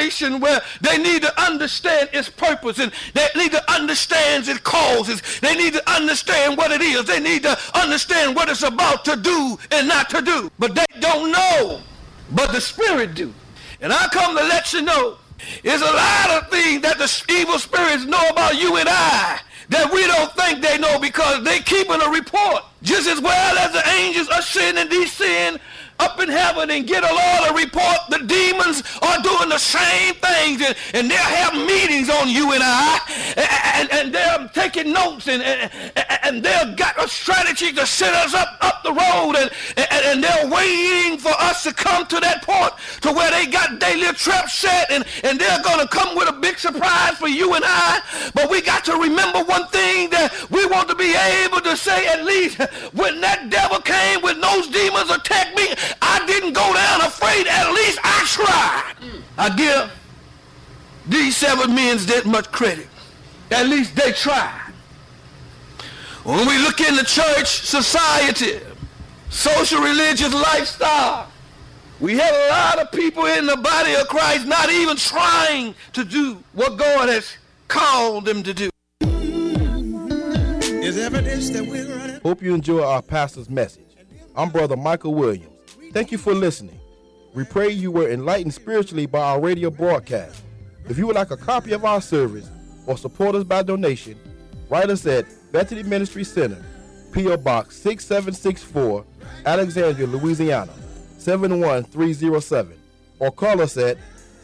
situation where they need to understand its purpose, and they need to understand its causes. They need to understand what it is. They need to understand what it's about to do and not to do. But they don't know, but the Spirit do. And I come to let you know, there's a lot of things that the evil spirits know about you and I that we don't think they know, because they keeping a report. Just as well as the angels are sitting and descend up in heaven and get a lot of report, the demons are doing the same things, and they'll have meetings on you and I, and they're taking notes, and they've got a strategy to set us up the road, and they're waiting for us to come to that point to where they got their little trap set, and they're going to come with a big surprise for you and I. But we got to remember one thing, that we want to be able to say, at least when that devil came, when those demons attacked me, I didn't go down afraid. At least I tried. I give these 7 men that much credit. At least they tried. When we look in the church, society, social religious lifestyle, we have a lot of people in the body of Christ not even trying to do what God has called them to do. There's evidence that we're running. Hope you enjoy our pastor's message. I'm Brother Michael Williams. Thank you for listening. We pray you were enlightened spiritually by our radio broadcast. If you would like a copy of our service or support us by donation, write us at Bethany Ministry Center, P.O. Box 6764, Alexandria, Louisiana, 71307, or call us at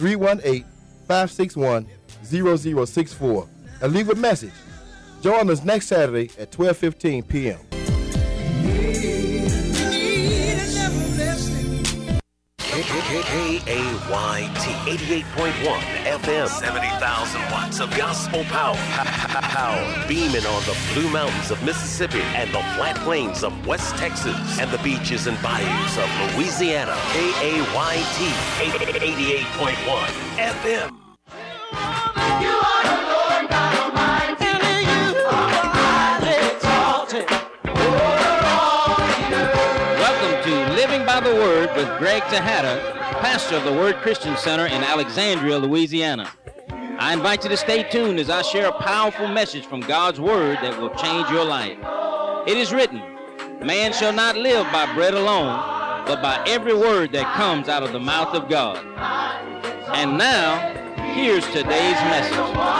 318-561-0064 and leave a message. Join us next Saturday at 12:15 p.m. KAYT 88.1 FM, 70,000 watts of gospel power. Beaming on the Blue Mountains of Mississippi and the flat plains of West Texas and the beaches and bayous of Louisiana. KAYT 88.1 FM. You are the Lord God Almighty, and you are highly exalted over all the earth. Welcome to Living by the Word with Greg Tejada, pastor of the Word Christian Center in Alexandria, Louisiana. I invite you to stay tuned as I share a powerful message from God's Word that will change your life. It is written, man shall not live by bread alone, but by every word that comes out of the mouth of God. And now, here's today's message.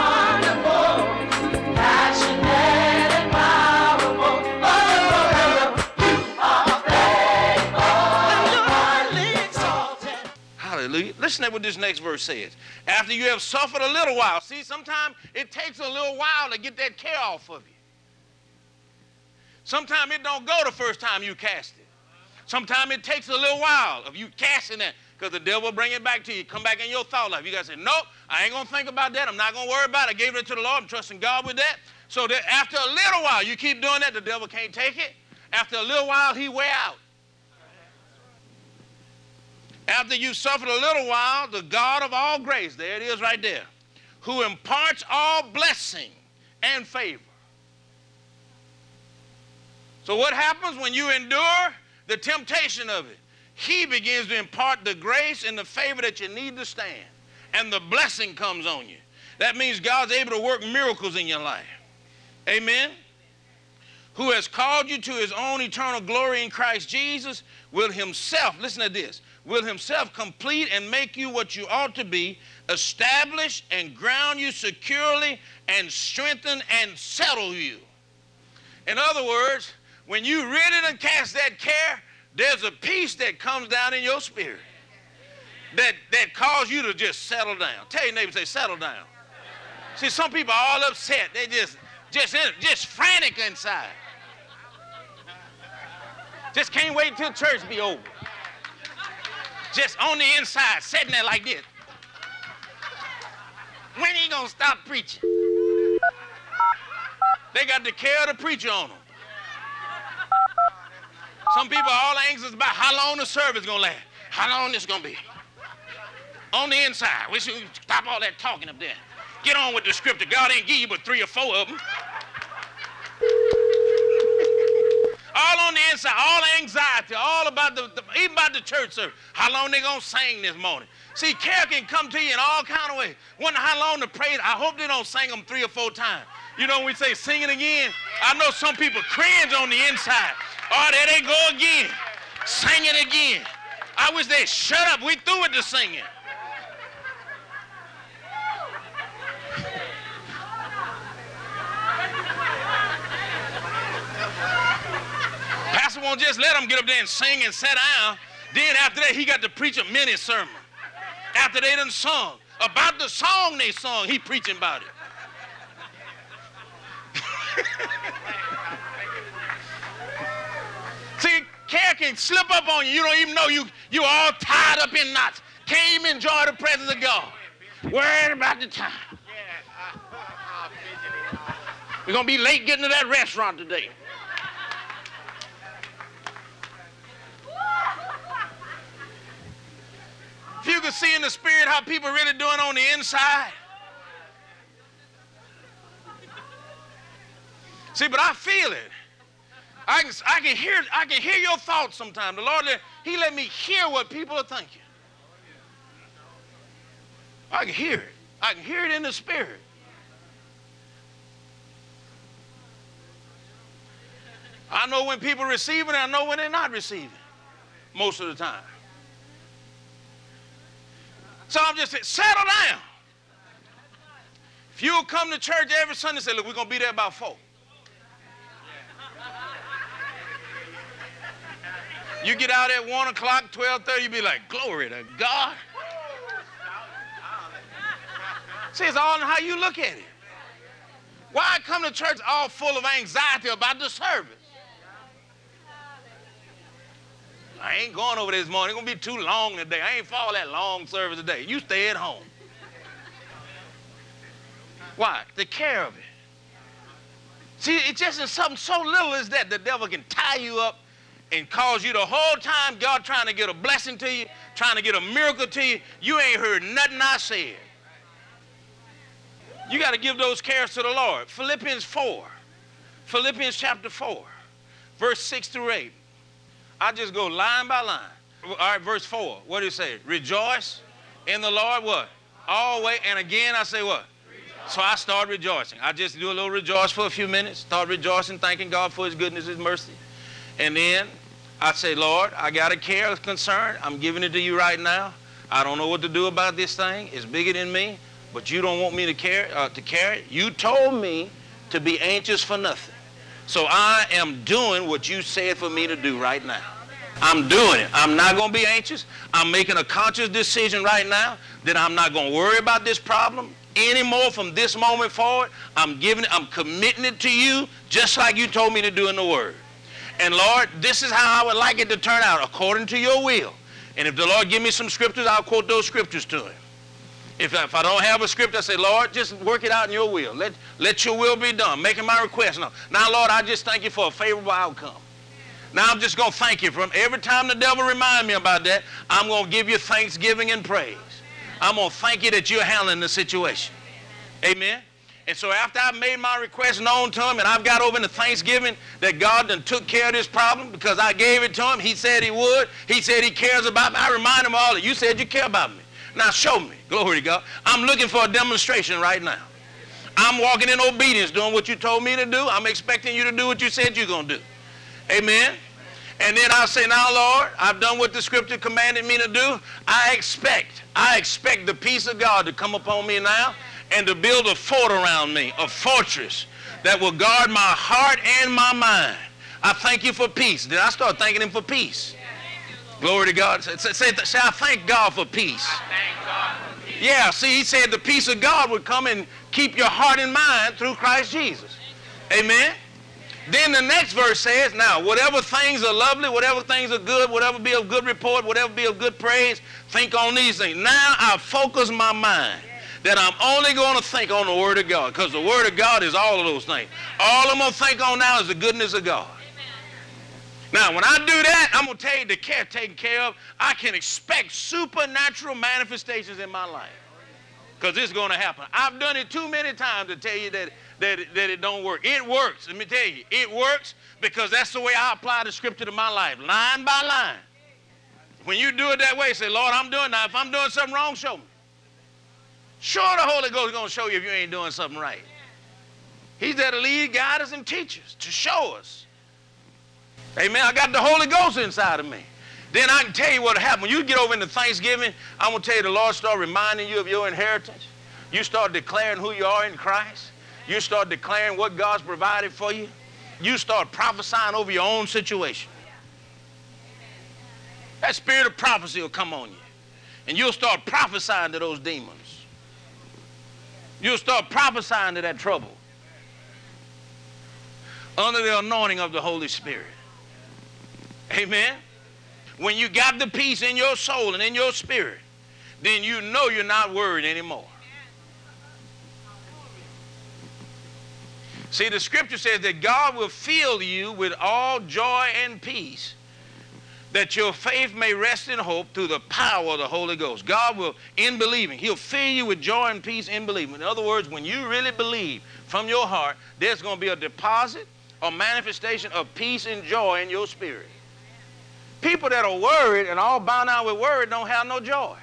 Hallelujah. Listen to what this next verse says. After you have suffered a little while. See, sometimes it takes a little while to get that care off of you. Sometimes it don't go the first time you cast it. Sometimes it takes a little while of you casting that, because the devil will bring it back to you. Come back in your thought life. You got to say, nope, I ain't going to think about that. I'm not going to worry about it. I gave it to the Lord. I'm trusting God with that. So that after a little while, you keep doing that, the devil can't take it. After a little while, he wear out. After you suffered a little while, the God of all grace, there it is right there, who imparts all blessing and favor. So what happens when you endure the temptation of it? He begins to impart the grace and the favor that you need to stand. And the blessing comes on you. That means God's able to work miracles in your life. Amen? Who has called you to his own eternal glory in Christ Jesus, will himself, listen to this, will himself complete and make you what you ought to be, establish and ground you securely, and strengthen and settle you. In other words, when you really done cast that care, there's a peace that comes down in your spirit that causes you to just settle down. Tell your neighbor, say, settle down. See, some people are all upset. They just frantic inside. Just can't wait until church be over. Just on the inside, sitting there like this. When are you going to stop preaching? They got the care of the preacher on them. Some people are all anxious about how long the service is going to last. How long this going to be. On the inside, we should stop all that talking up there. Get on with the scripture. God ain't give you but 3 or 4 of them. All on the inside, all anxiety, all about even about the church service. How long they gonna sing this morning? See, care can come to you in all kind of ways. Wonder how long to pray. I hope they don't sing them 3 or 4 times. You know when we say sing it again, I know some people cringe on the inside. Oh, there they go again. Sing it again. I wish they'd shut up. We through with the singing. Pastor won't just let them get up there and sing and sit down. Then after that, he got to preach a mini sermon. After they done sung. About the song they sung, he preaching about it. See, care can slip up on you. You don't even know you all tied up in knots. Can't even enjoy the presence of God. Worried about the time. We're going to be late getting to that restaurant today. If you could see in the spirit how people really doing on the inside. See, but I feel it. I can hear your thoughts sometimes. The Lord, he let me hear what people are thinking. I can hear it. I can hear it in the spirit. I know when people are receiving it, I know when they're not receiving most of the time. So I'm just saying, settle down. If you'll come to church every Sunday and say, look, we're going to be there about 4. You get out at 1 o'clock, 12:30, you be like, glory to God. See, it's all in how you look at it. Why come to church all full of anxiety about the service? I ain't going over this morning. It's going to be too long today. I ain't for all that long service today. You stay at home. Why? The care of it. See, it's just in something so little as that the devil can tie you up and cause you the whole time God trying to get a blessing to you, trying to get a miracle to you. You ain't heard nothing I said. You got to give those cares to the Lord. Philippians 4. Philippians chapter 4, verse 6 through 8. I just go line by line. All right, verse 4. What do you say? Rejoice in the Lord, what? Always. And again, I say what? Rejoice. So I start rejoicing. I just do a little rejoice for a few minutes. Start rejoicing, thanking God for his goodness, his mercy. And then I say, Lord, I got a care, a concern. I'm giving it to you right now. I don't know what to do about this thing. It's bigger than me, but you don't want me to carry it. You told me to be anxious for nothing. So I am doing what you said for me to do right now. I'm doing it. I'm not going to be anxious. I'm making a conscious decision right now that I'm not going to worry about this problem anymore from this moment forward. I'm committing it to you just like you told me to do in the Word. And Lord, this is how I would like it to turn out according to your will. And if the Lord give me some scriptures, I'll quote those scriptures to him. If I don't have a script, I say, Lord, just work it out in your will. Let your will be done. Making my request. Now, Lord, I just thank you for a favorable outcome. Now I'm just going to thank you for him. Every time the devil reminds me about that, I'm going to give you thanksgiving and praise. I'm going to thank you that you're handling the situation. Amen? And so after I've made my request known to him and I've got over into Thanksgiving that God done took care of this problem because I gave it to him. He said he would. He said he cares about me. I remind him all that you said you care about me. Now show me. Glory to God. I'm looking for a demonstration right now. I'm walking in obedience, doing what you told me to do. I'm expecting you to do what you said you're going to do. Amen? And then I'll say, now, Lord, I've done what the scripture commanded me to do. I expect the peace of God to come upon me now and to build a fort around me, a fortress that will guard my heart and my mind. I thank you for peace. Then I start thanking him for peace. Glory to God. Say, I thank God for peace. Yeah, see, he said the peace of God would come and keep your heart and mind through Christ Jesus. Amen? Then the next verse says, now, whatever things are lovely, whatever things are good, whatever be of good report, whatever be of good praise, think on these things. Now I focus my mind that I'm only going to think on the Word of God because the Word of God is all of those things. All I'm going to think on now is the goodness of God. Now, when I do that, I'm going to tell you the care taken care of. I can expect supernatural manifestations in my life. Because it's going to happen. I've done it too many times to tell you that it don't work. It works. Let me tell you, it works because that's the way I apply the scripture to my life, line by line. When you do it that way, say, Lord, I'm doing that. If I'm doing something wrong, show me. Sure, the Holy Ghost is going to show you if you ain't doing something right. He's there to lead, guide us, and teach us, to show us. Amen. I got the Holy Ghost inside of me. Then I can tell you what happened. When you get over into Thanksgiving, I'm going to tell you the Lord start reminding you of your inheritance. You start declaring who you are in Christ. You start declaring what God's provided for you. You start prophesying over your own situation. That spirit of prophecy will come on you. And you'll start prophesying to those demons. You'll start prophesying to that trouble. Under the anointing of the Holy Spirit. Amen. When you got the peace in your soul and in your spirit, then you know you're not worried anymore. See, the scripture says that God will fill you with all joy and peace, that your faith may rest in hope through the power of the Holy Ghost. God will, in believing, he'll fill you with joy and peace in believing. In other words, when you really believe from your heart, there's going to be a deposit or manifestation of peace and joy in your spirit. People that are worried and all bound out with worry don't have no joy.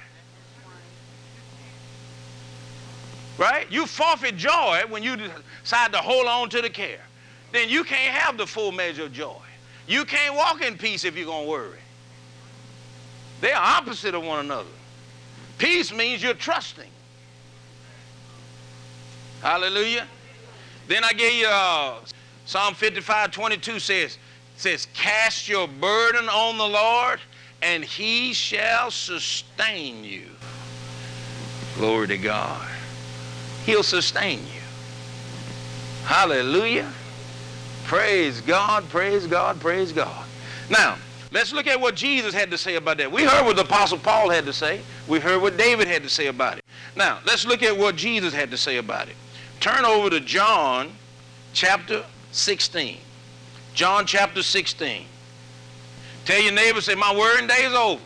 Right? You forfeit joy when you decide to hold on to the care. Then you can't have the full measure of joy. You can't walk in peace if you're going to worry. They're opposite of one another. Peace means you're trusting. Hallelujah. Then I gave you Psalm 55:22 says, cast your burden on the Lord, and he shall sustain you. Glory to God. He'll sustain you. Hallelujah. Praise God, praise God, praise God. Now, let's look at what Jesus had to say about that. We heard what the Apostle Paul had to say. We heard what David had to say about it. Now, let's look at what Jesus had to say about it. Turn over to John chapter 16. John chapter 16. Tell your neighbor, say, my worrying day is over.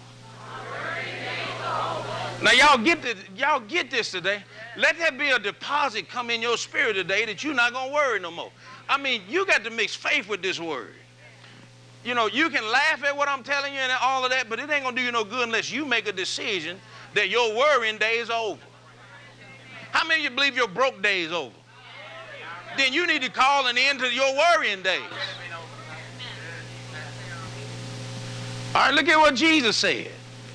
Now, y'all get this today. Let there be a deposit come in your spirit today that you're not going to worry no more. I mean, you got to mix faith with this word. You know, you can laugh at what I'm telling you and all of that, but it ain't going to do you no good unless you make a decision that your worrying day is over. How many of you believe your broke day is over? Then you need to call an end to your worrying days. All right, look at what Jesus said.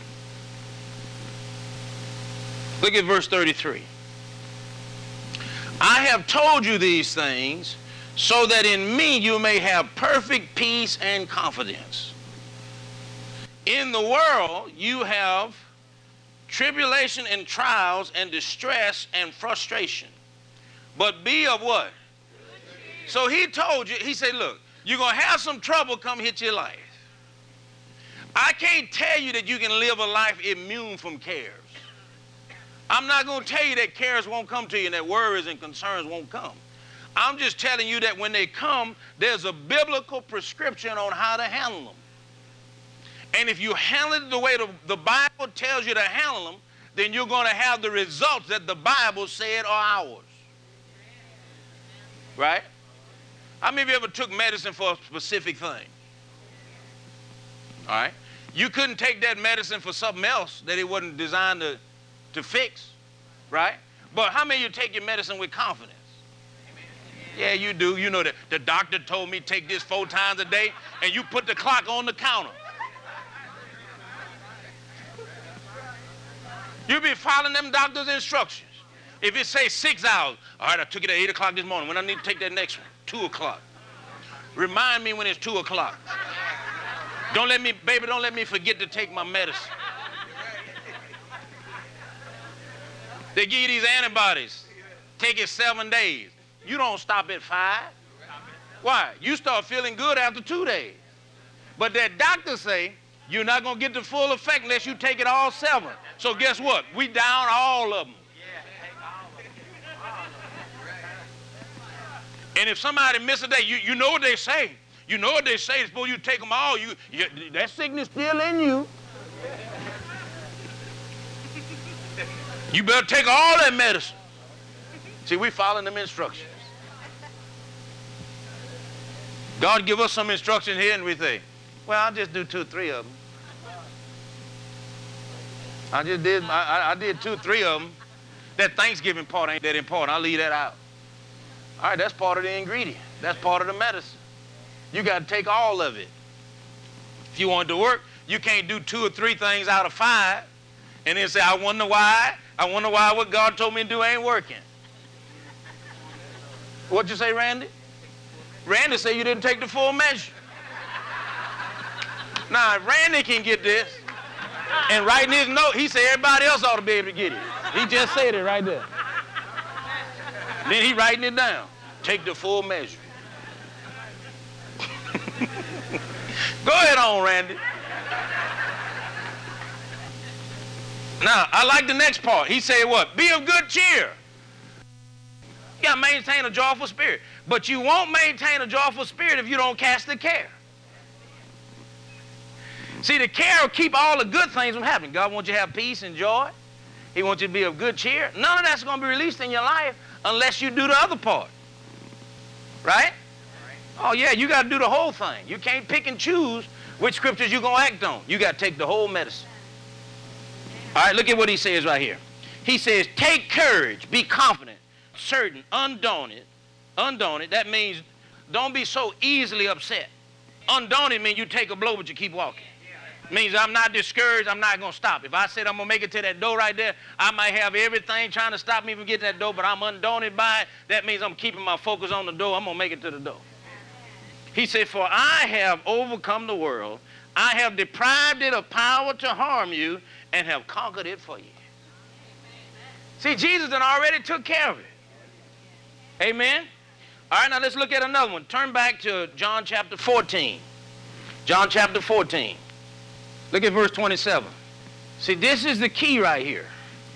Look at verse 33. I have told you these things so that in me you may have perfect peace and confidence. In the world you have tribulation and trials and distress and frustration. But be of what? So he told you, he said, look, you're going to have some trouble come hit your life. I can't tell you that you can live a life immune from cares. I'm not going to tell you that cares won't come to you and that worries and concerns won't come. I'm just telling you that when they come, there's a biblical prescription on how to handle them. And if you handle it the way the Bible tells you to handle them, then you're going to have the results that the Bible said are ours. Right? How many of you ever took medicine for a specific thing? All right? You couldn't take that medicine for something else that it wasn't designed to fix, right? But how many of you take your medicine with confidence? Yeah, you do. You know that the doctor told me take this 4 times a day, and you put the clock on the counter. You be following them doctor's instructions. If it says 6 hours, all right, I took it at 8 o'clock this morning. When I need to take that next one, 2 o'clock. Remind me when it's 2 o'clock. Don't let me forget to take my medicine. They give you these antibodies. Take it 7 days. You don't stop at 5. Why? You start feeling good after 2 days. But that doctor say you're not going to get the full effect unless you take it all 7. So guess what? We down all of them. And if somebody miss a day, you know what they say. You know what they say. Suppose you take them all. That sickness still in you. You better take all that medicine. See, we following them instructions. God give us some instruction here and we think, well, I'll just do 2 or 3 of them. I did 2 or 3 of them. That Thanksgiving part ain't that important. I'll leave that out. All right, that's part of the ingredient. That's part of the medicine. You got to take all of it. If you want it to work, you can't do 2 or 3 things out of 5 and then say, I wonder why what God told me to do ain't working. What'd you say, Randy? Randy said you didn't take the full measure. Now, if Randy can get this, and writing his note, he said everybody else ought to be able to get it. He just said it right there. Then he writing it down. Take the full measure. Go ahead on, Randy. Now, I like the next part. He said what? Be of good cheer. You got to maintain a joyful spirit. But you won't maintain a joyful spirit if you don't cast the care. See, the care will keep all the good things from happening. God wants you to have peace and joy. He wants you to be of good cheer. None of that's going to be released in your life unless you do the other part. Right? Oh, yeah, you got to do the whole thing. You can't pick and choose which scriptures you're going to act on. You got to take the whole medicine. All right, look at what he says right here. He says, take courage, be confident, certain, undaunted. Undaunted, that means don't be so easily upset. Undaunted means you take a blow, but you keep walking. Means I'm not discouraged, I'm not going to stop. If I said I'm going to make it to that door right there, I might have everything trying to stop me from getting that door, but I'm undaunted by it. That means I'm keeping my focus on the door. I'm going to make it to the door. He said, for I have overcome the world. I have deprived it of power to harm you and have conquered it for you. See, Jesus done already took care of it. Amen? All right, now let's look at another one. Turn back to John chapter 14. John chapter 14. Look at verse 27. See, this is the key right here.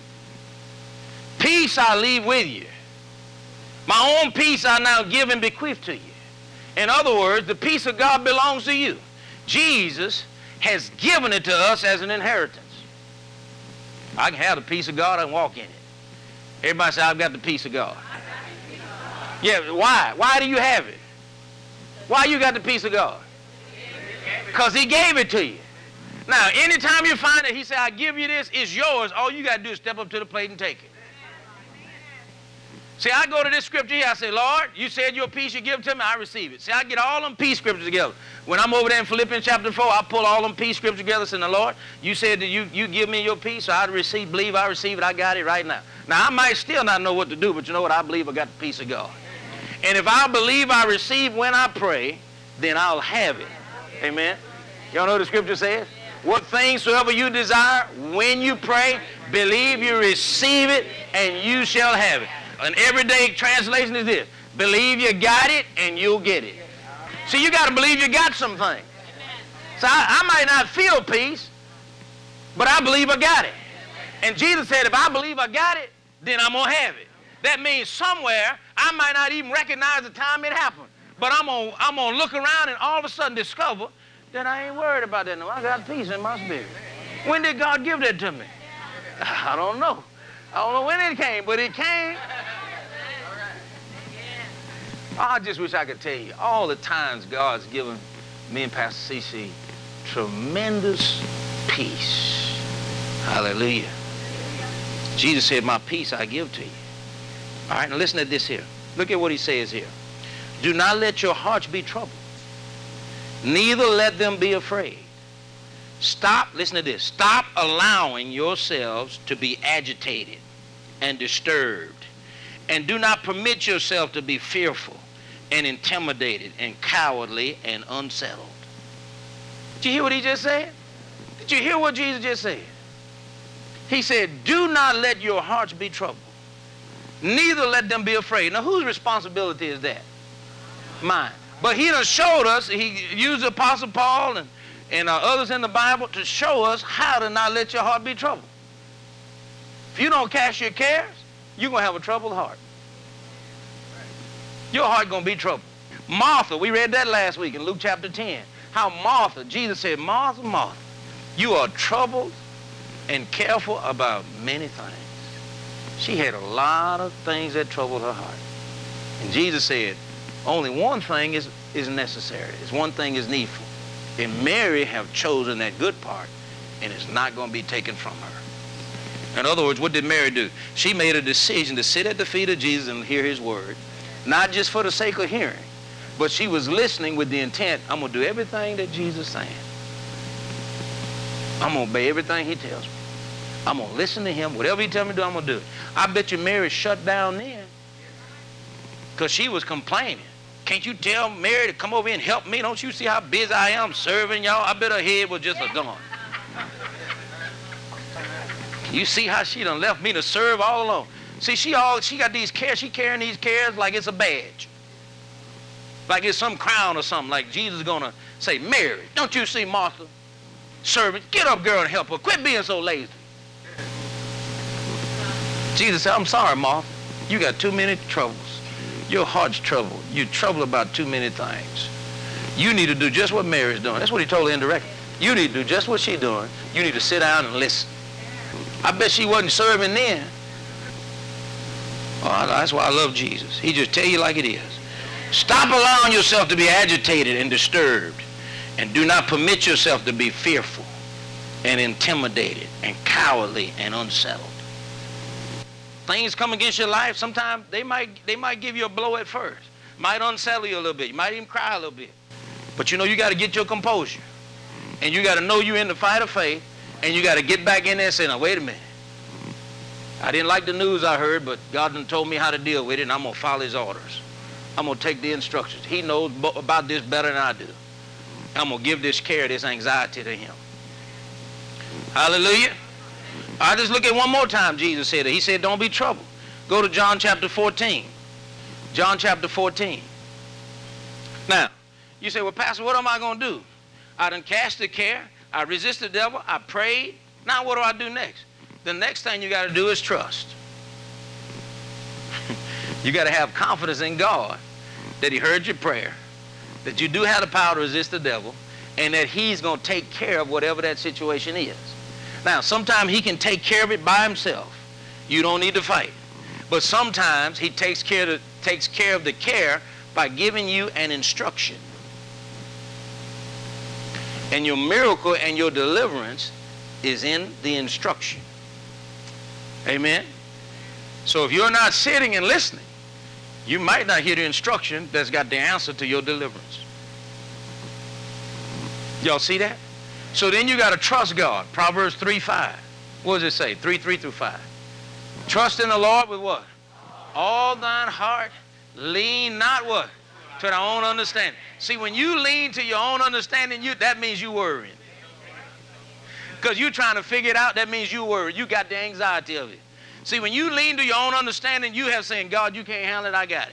Peace I leave with you. My own peace I now give and bequeath to you. In other words, the peace of God belongs to you. Jesus has given it to us as an inheritance. I can have the peace of God and walk in it. Everybody say, I've got the peace of God. Yeah, why? Why do you have it? Why you got the peace of God? Because he gave it to you. Now, anytime you find that he said, I give you this, it's yours, all you got to do is step up to the plate and take it. See, I go to this scripture here, I say, Lord, you said your peace you give to me, I receive it. See, I get all them peace scriptures together. When I'm over there in Philippians chapter 4, I pull all them peace scriptures together and say, the Lord, you said that you give me your peace, so I receive, believe I receive it, I got it right now. Now, I might still not know what to do, but you know what? I believe I got the peace of God. And if I believe I receive when I pray, then I'll have it. Amen? Y'all know what the scripture says? What things soever you desire, when you pray, believe you receive it, and you shall have it. An everyday translation is this: believe you got it, and you'll get it. See, you got to believe you got something. So I might not feel peace, but I believe I got it. And Jesus said, if I believe I got it, then I'm going to have it. That means somewhere, I might not even recognize the time it happened, but I'm gonna look around and all of a sudden discover that I ain't worried about that no more. I got peace in my spirit. When did God give that to me? I don't know. I don't know when it came, but it came. I just wish I could tell you all the times God's given me and Pastor CC tremendous peace. Hallelujah. Jesus said, my peace I give to you. All right, now listen to this here. Look at what he says here. Do not let your hearts be troubled, neither let them be afraid. Stop, listen to this, stop allowing yourselves to be agitated and disturbed, and do not permit yourself to be fearful and intimidated and cowardly and unsettled. Did you hear what he just said? Did you hear what Jesus just said? He said, do not let your hearts be troubled, neither let them be afraid. Now, whose responsibility is that? Mine. But he done showed us, he used the Apostle Paul and others in the Bible to show us how to not let your heart be troubled. If you don't cast your cares, you're going to have a troubled heart. Your heart going to be troubled. Martha, we read that last week in Luke chapter 10. How Martha, Jesus said, Martha, Martha, you are troubled and careful about many things. She had a lot of things that troubled her heart. And Jesus said, only one thing is necessary. It's one thing is needful. And Mary have chosen that good part, and it's not going to be taken from her. In other words, what did Mary do? She made a decision to sit at the feet of Jesus and hear his word, not just for the sake of hearing, but she was listening with the intent, I'm going to do everything that Jesus is saying. I'm going to obey everything he tells me. I'm going to listen to him. Whatever he tells me to do, I'm going to do it. I bet you Mary shut down then because she was complaining. Can't you tell Mary to come over here and help me? Don't you see how busy I am serving y'all? I bet her head was just a gone. You see how she done left me to serve all alone. See, she got these cares. She carrying these cares like it's a badge. Like it's some crown or something. Like Jesus is going to say, Mary, don't you see Martha serving? Get up, girl, and help her. Quit being so lazy. Jesus said, I'm sorry, Martha. You got too many troubles. Your heart's troubled. You're troubled about too many things. You need to do just what Mary's doing. That's what he told her indirectly. You need to do just what she's doing. You need to sit down and listen. I bet she wasn't serving then. Oh, that's why I love Jesus. He just tell you like it is. Stop allowing yourself to be agitated and disturbed, and do not permit yourself to be fearful and intimidated and cowardly and unsettled. Things come against your life. Sometimes they might give you a blow at first. Might unsettle you a little bit. You might even cry a little bit. But you know you got to get your composure. And you got to know you're in the fight of faith. And you got to get back in there and say, now wait a minute. I didn't like the news I heard, but God done told me how to deal with it, and I'm going to follow his orders. I'm going to take the instructions. He knows about this better than I do. I'm going to give this care, this anxiety to him. Hallelujah. I just look at one more time Jesus said it. He said, don't be troubled. Go to John chapter 14. John chapter 14. Now, you say, well, Pastor, what am I going to do? I done cast the care. I resist the devil. I prayed. Now what do I do next? The next thing you got to do is trust. You got to have confidence in God that he heard your prayer, that you do have the power to resist the devil, and that he's going to take care of whatever that situation is. Now, sometimes he can take care of it by himself. You don't need to fight. But sometimes he takes care of the care by giving you an instruction. And your miracle and your deliverance is in the instruction. Amen? So if you're not sitting and listening, you might not hear the instruction that's got the answer to your deliverance. Y'all see that? So then you got to trust God. Proverbs 3:5. What does it say? 3:3-5. Trust in the Lord with what? All thine heart. Lean not what? To thy own understanding. See, when you lean to your own understanding, that means you worrying. Because you're trying to figure it out, that means you worry. You got the anxiety of it. See, when you lean to your own understanding, you have saying, God, you can't handle it, I got it.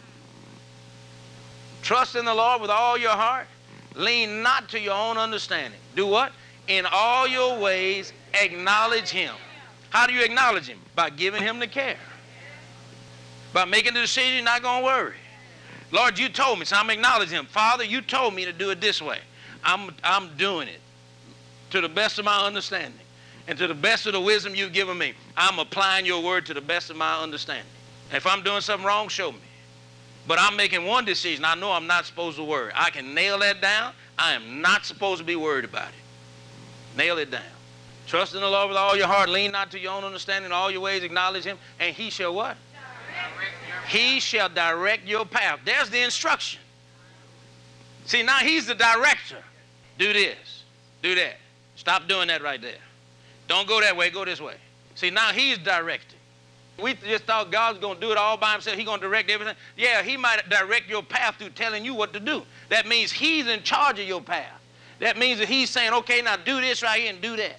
Trust in the Lord with all your heart. Lean not to your own understanding. Do what? In all your ways, acknowledge him. How do you acknowledge him? By giving him the care. By making the decision, you're not going to worry. Lord, you told me, so I'm acknowledging him. Father, you told me to do it this way. I'm doing it to the best of my understanding and to the best of the wisdom you've given me. I'm applying your word to the best of my understanding. If I'm doing something wrong, show me. But I'm making one decision. I know I'm not supposed to worry. I can nail that down. I am not supposed to be worried about it. Nail it down. Trust in the Lord with all your heart. Lean not to your own understanding. In all your ways acknowledge him. And he shall what? He shall direct your path. There's the instruction. See, now he's the director. Do this. Do that. Stop doing that right there. Don't go that way. Go this way. See, now he's directing. We just thought God was going to do it all by himself. He's going to direct everything. Yeah, he might direct your path through telling you what to do. That means he's in charge of your path. That means that he's saying, okay, now do this right here and do that.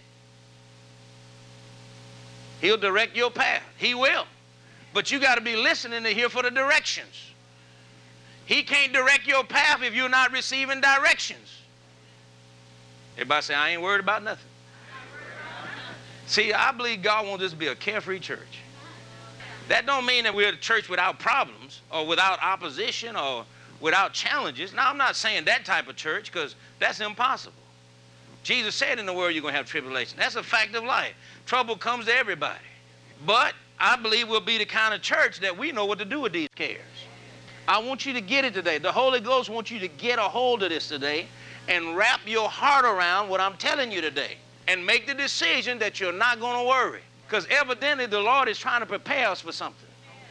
He'll direct your path. He will. But you got to be listening to hear for the directions. He can't direct your path if you're not receiving directions. Everybody say, I ain't worried about nothing. See, I believe God wants this to be a carefree church. That don't mean that we're a church without problems or without opposition or without challenges. Now, I'm not saying that type of church because that's impossible. Jesus said in the world you're going to have tribulation. That's a fact of life. Trouble comes to everybody. But I believe we'll be the kind of church that we know what to do with these cares. I want you to get it today. The Holy Ghost wants you to get a hold of this today and wrap your heart around what I'm telling you today and make the decision that you're not going to worry, because evidently the Lord is trying to prepare us for something.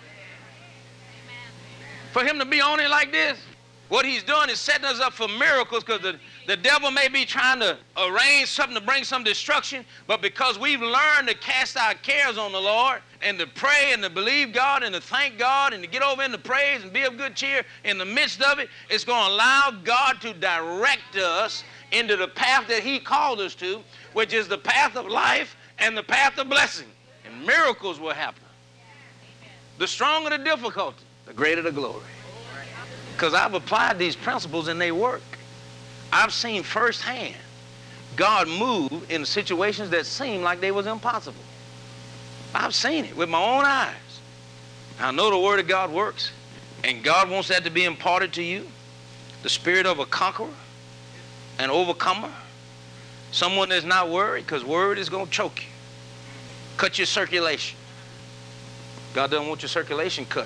For him to be on it like this, what he's doing is setting us up for miracles, because the devil may be trying to arrange something to bring some destruction, but because we've learned to cast our cares on the Lord and to pray and to believe God and to thank God and to get over into praise and be of good cheer in the midst of it, it's going to allow God to direct us into the path that he called us to, which is the path of life and the path of blessing. And miracles will happen. The stronger the difficulty, the greater the glory. Because I've applied these principles and they work. I've seen firsthand God move in situations that seemed like they was impossible. I've seen it with my own eyes. I know the Word of God works, and God wants that to be imparted to you. The spirit of a conqueror, an overcomer, someone that's not worried, because word is going to choke you. Cut your circulation. God doesn't want your circulation cut.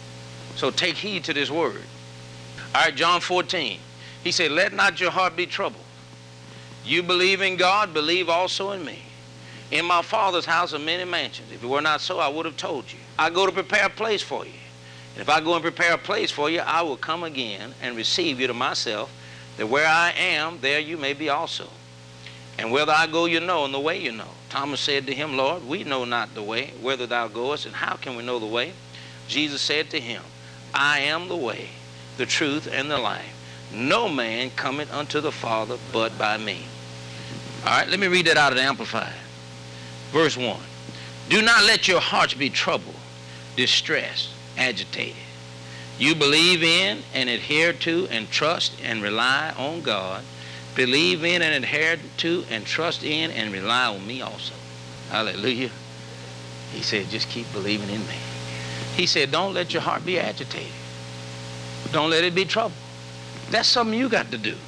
So take heed to this word. All right, John 14. He said, let not your heart be troubled. You believe in God, believe also in me. In my Father's house are many mansions. If it were not so, I would have told you. I go to prepare a place for you. And if I go and prepare a place for you, I will come again and receive you to myself, that where I am, there you may be also. And whether I go, you know, and the way you know. Thomas said to him, Lord, we know not the way, whither thou goest, and how can we know the way? Jesus said to him, I am the way, the truth, and the life. No man cometh unto the Father but by me. All right, let me read that out of the Amplified. Verse 1. Do not let your hearts be troubled, distressed, agitated. You believe in and adhere to and trust and rely on God. Believe in and adhere to and trust in and rely on me also. Hallelujah. He said, just keep believing in me. He said, don't let your heart be agitated. Don't let it be troubled. That's something you got to do.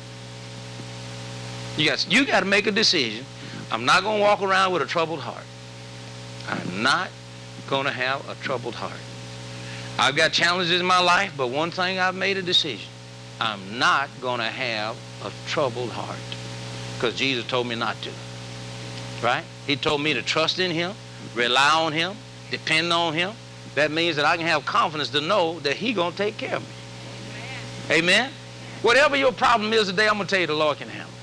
You got to make a decision. I'm not going to walk around with a troubled heart. I'm not going to have a troubled heart. I've got challenges in my life, but one thing I've made a decision. I'm not going to have a troubled heart, because Jesus told me not to. Right? He told me to trust in him, rely on him, depend on him. That means that I can have confidence to know that he's going to take care of me. Amen? Whatever your problem is today, I'm going to tell you the Lord can handle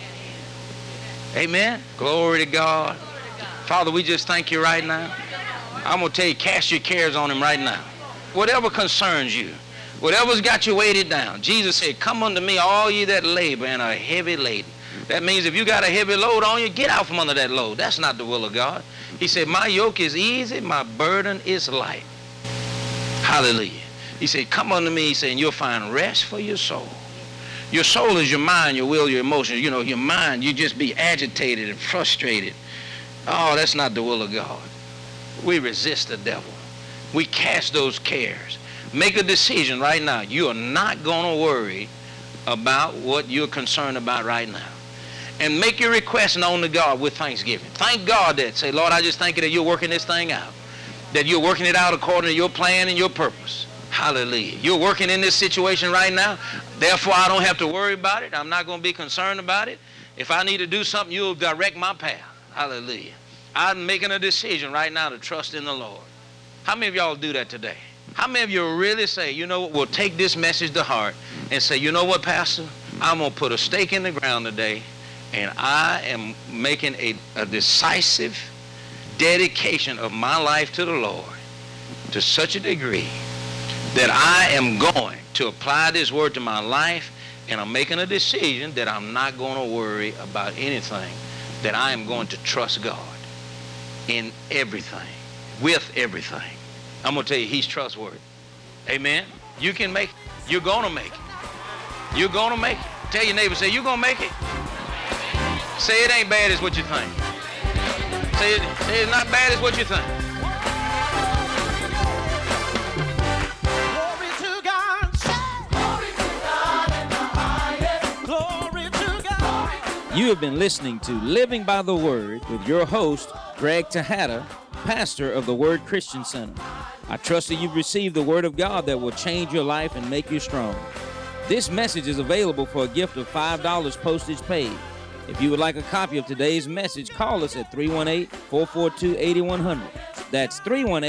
it. Amen? Glory to God. Father, we just thank you right now. I'm going to tell you, cast your cares on him right now. Whatever concerns you, whatever's got you weighted down. Jesus said, come unto me, all ye that labor and are heavy laden. That means if you got a heavy load on you, get out from under that load. That's not the will of God. He said, my yoke is easy, my burden is light. Hallelujah. He said, come unto me, he said, and you'll find rest for your soul. Your soul is your mind, your will, your emotions. You know, your mind, you just be agitated and frustrated. Oh, that's not the will of God. We resist the devil. We cast those cares. Make a decision right now. You are not going to worry about what you're concerned about right now. And make your request known to God with thanksgiving. Thank God that. Say, Lord, I just thank you that you're working this thing out. That you're working it out according to your plan and your purpose. Hallelujah. You're working in this situation right now. Therefore, I don't have to worry about it. I'm not going to be concerned about it. If I need to do something, you'll direct my path. Hallelujah. I'm making a decision right now to trust in the Lord. How many of y'all do that today? How many of you really say, you know what, we'll take this message to heart and say, you know what, Pastor, I'm going to put a stake in the ground today, and I am making a decisive dedication of my life to the Lord to such a degree that I am going to apply this word to my life, and I'm making a decision that I'm not going to worry about anything, that I am going to trust God in everything, with everything. I'm going to tell you, he's trustworthy. Amen? You can make it. You're going to make it. You're going to make it. Tell your neighbor, say, you're going to make it. Say it ain't bad as what you think. Say it's not bad as what you think. Glory to God. Glory to God in the highest. Glory to God. You have been listening to Living by the Word with your host, Greg Tejada, pastor of the Word Christian Center. I trust that you've received the Word of God that will change your life and make you strong. This message is available for a gift of $5 postage paid. If you would like a copy of today's message, call us at 318-442-8100. That's 318